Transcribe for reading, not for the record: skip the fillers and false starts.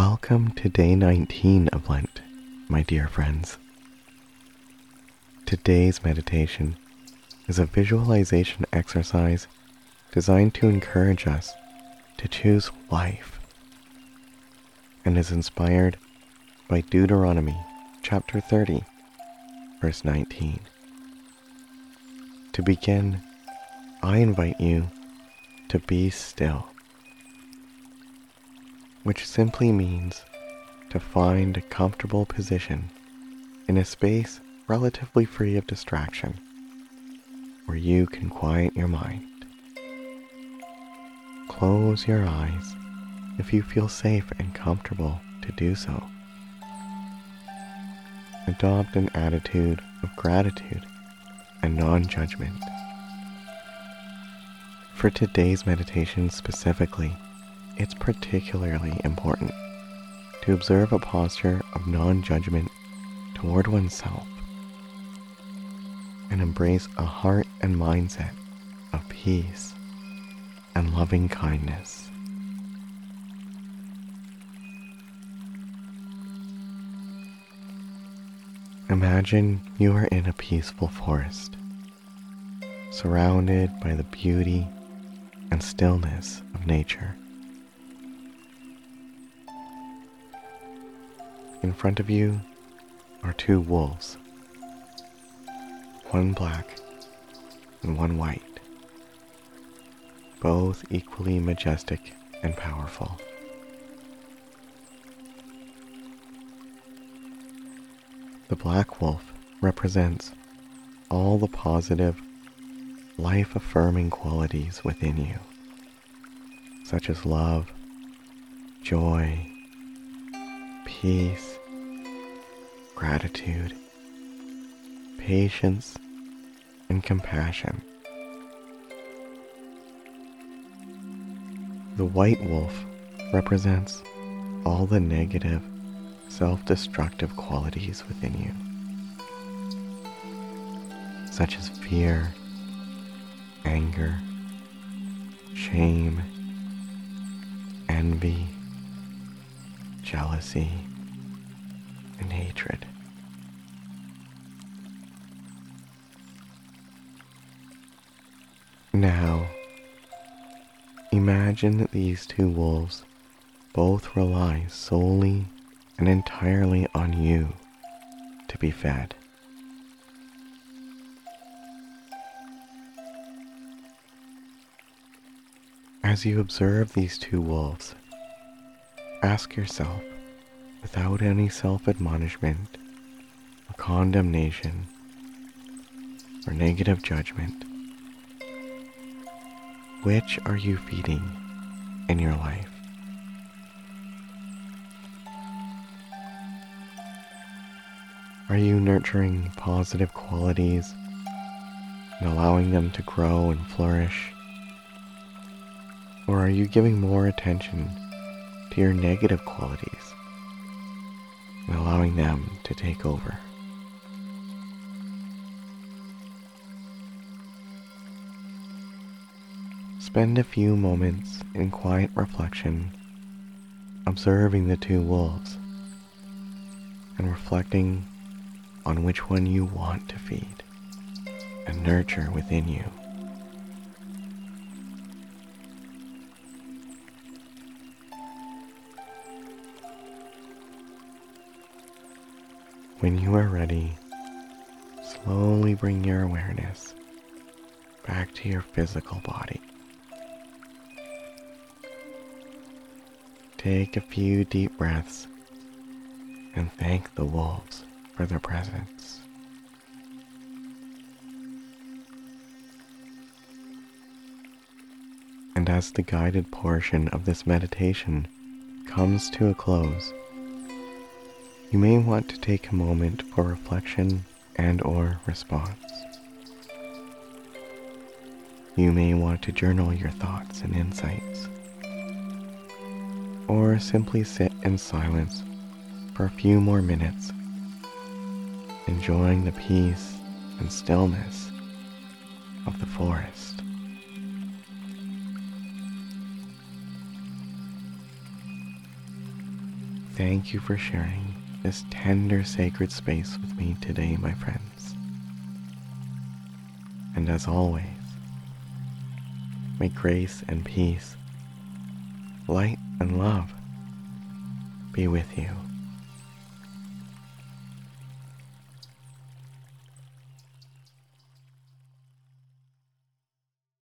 Welcome to day 19 of Lent, my dear friends. Today's meditation is a visualization exercise designed to encourage us to choose life and is inspired by Deuteronomy chapter 30, verse 19. To begin, I invite you to be still, which simply means to find a comfortable position in a space relatively free of distraction, where you can quiet your mind. Close your eyes if you feel safe and comfortable to do so. Adopt an attitude of gratitude and non-judgment. For today's meditation specifically, it's particularly important to observe a posture of non-judgment toward oneself and embrace a heart and mindset of peace and loving kindness. Imagine you are in a peaceful forest, surrounded by the beauty and stillness of nature. In front of you are two wolves, one black and one white, both equally majestic and powerful. The black wolf represents all the positive, life-affirming qualities within you, such as love, joy, peace, gratitude, patience, and compassion. The white wolf represents all the negative, self-destructive qualities within you, such as fear, anger, shame, envy, jealousy, and hatred. Now, imagine that these two wolves both rely solely and entirely on you to be fed. As you observe these two wolves, ask yourself, without any self-admonishment or condemnation or negative judgment, which are you feeding in your life? Are you nurturing positive qualities and allowing them to grow and flourish? Or are you giving more attention to your negative qualities and allowing them to take over? Spend a few moments in quiet reflection, observing the two wolves and reflecting on which one you want to feed and nurture within you. When you are ready, slowly bring your awareness back to your physical body. Take a few deep breaths and thank the wolves for their presence. And as the guided portion of this meditation comes to a close, you may want to take a moment for reflection and/or response. You may want to journal your thoughts and insights, or simply sit in silence for a few more minutes, enjoying the peace and stillness of the forest. Thank you for sharing this tender, sacred space with me today, my friends. And as always, may grace and peace, light and love be with you.